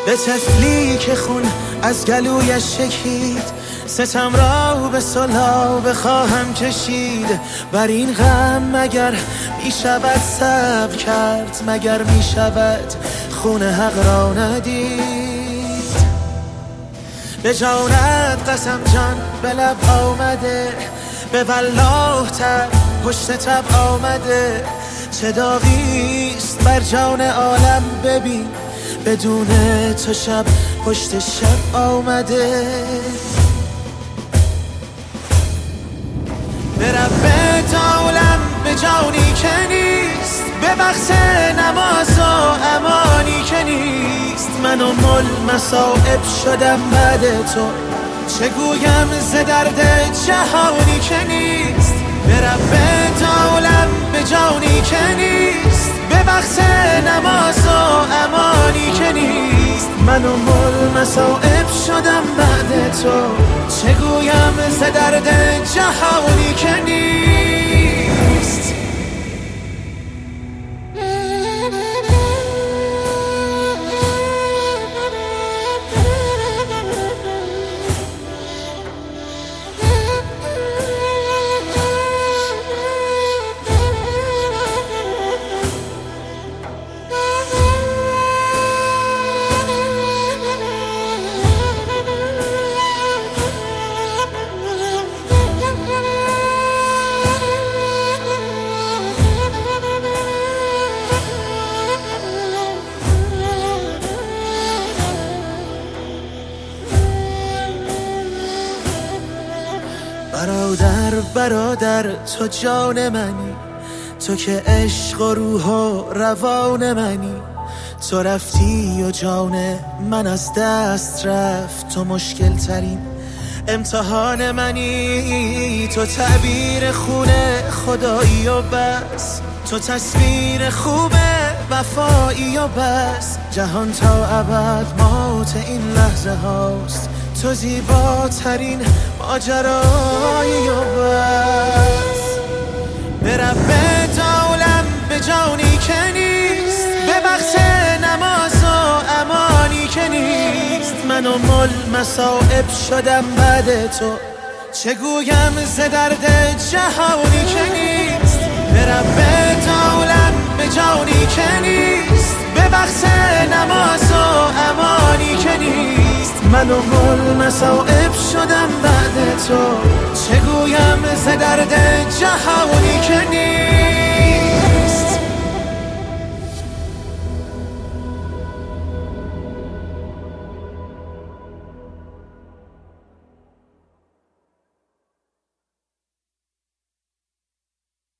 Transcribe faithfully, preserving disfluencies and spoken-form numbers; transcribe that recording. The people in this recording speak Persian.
به طفلی که خون از گلویش شکید، ستم را به صلح بخواهم کشید. بر این غم مگر می شود صبر کرد؟ مگر می شود خون حق را ندید؟ به جانت قسم جان به لب آمده، به والله تب پشت تب آمده. چه داغیست بر جان عالم ببین، بدون تو شب پشت شب آمده. به رب عالم به جانی که نیست، به وقت نماز و امانی که نیست. من و مل مصائب شدم بعد تو، چه گویم ز درد جهانی که نیست. به رب عالم به جانی که نیست، به وقت نماز و امانی که نیست. من و مل مصائب شدم بعد تو، چه گویم ز درد جهانی که نیست. برادر برادر تو جان منی، تو که عشق و روح و روان منی. تو رفتی و جان من از دست رفت، تو مشکل ترین امتحان منی. تو تعبیر خون خدایی و بس، تو تصویر خوب وفایی و بس. جهان تا ابد موت این لحظه هاست، تو زیباترین ماجرایی و بس. به رب عالم به جانی که نیست، به وقت نماز و امانی که نیست. من و مل مصائب شدم بعد تو، چه گویم ز درد جهانی که نیست. به رب عالم به جانی که نیست، به وقت نماز و امانی که نیست. من و مل مصائب شدم بعد تو، چه گویم ز درد جهانی